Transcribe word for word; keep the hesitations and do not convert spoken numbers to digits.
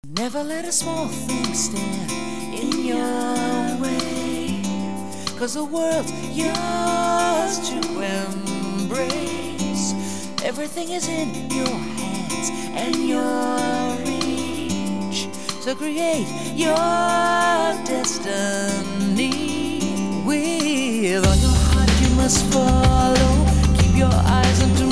Never let a small thing stand in your way, 'cause the world's yours to embrace. Everything is in your hands and your reach, so create your destiny. With all your heart you must follow, keep your eyes on tomorrow.